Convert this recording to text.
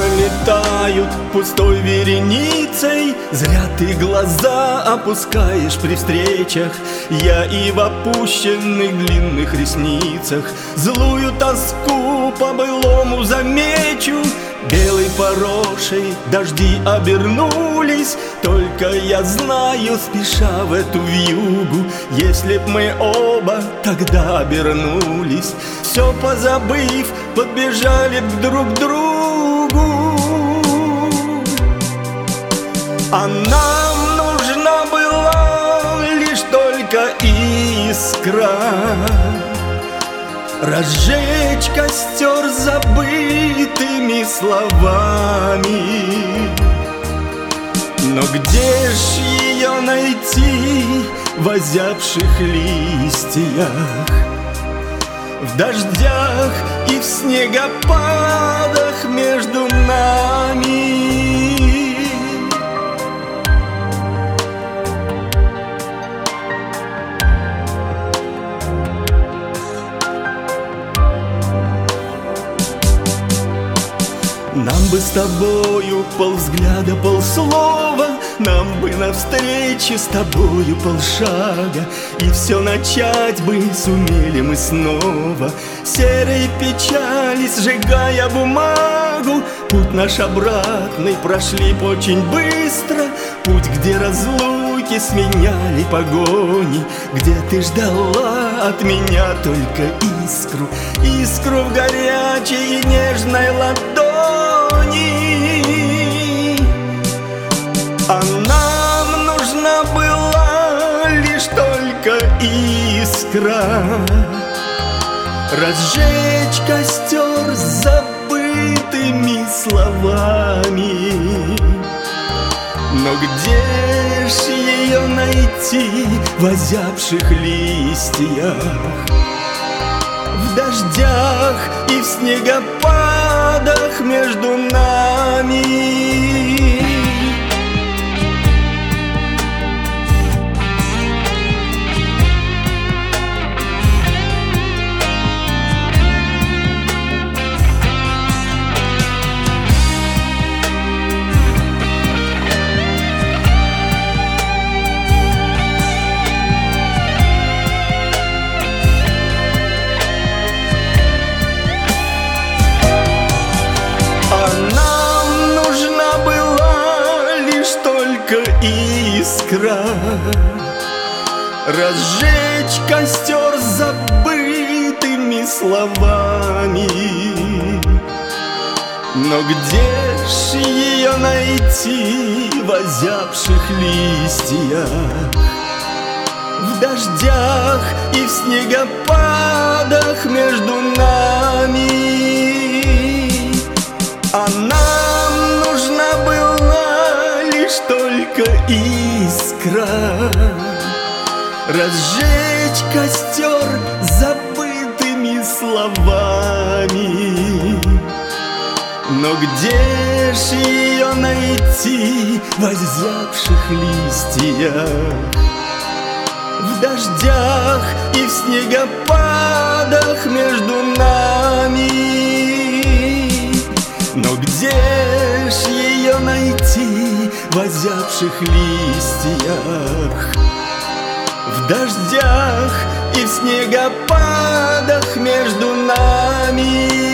пролетают пустой вереницей. Зря ты глаза опускаешь при встречах. Я и в опущенных длинных ресницах злую тоску по-былому замечу. Белой порошей дожди обернулись. Только я знаю, спеша в эту вьюгу, если б мы оба тогда обернулись, все позабыв, подбежали б друг к другу. А нам нужна была лишь только искра, разжечь костер забытыми словами. Но где ж ее найти в озябших листьях, в дождях и в снегопадах между нами? Нам бы с тобою полвзгляда, полслова, нам бы навстречу с тобою полшага, и все начать бы сумели мы снова. Серой печали сжигая бумагу, путь наш обратный прошли б очень быстро. Путь, где разлуки сменяли погони, где ты ждала от меня только искру, искру в горячей и нежной ладони. А нам нужна была лишь только искра, разжечь костер с забытыми словами. Но где ж ее найти в озябших листьях, в дождях и в снегопадах между нами? Искра, разжечь костер с забытыми словами. Но где ж ее найти в озябших листьях, в дождях и в снегопадах между нами? А нам нужна была лишь только искра, разжечь костер с забытыми словами. Но где ж ее найти в озябших листьях, в дождях и в снегопадах между нами? Но где ж ее найти в озябших листьях, в дождях и в снегопадах между нами?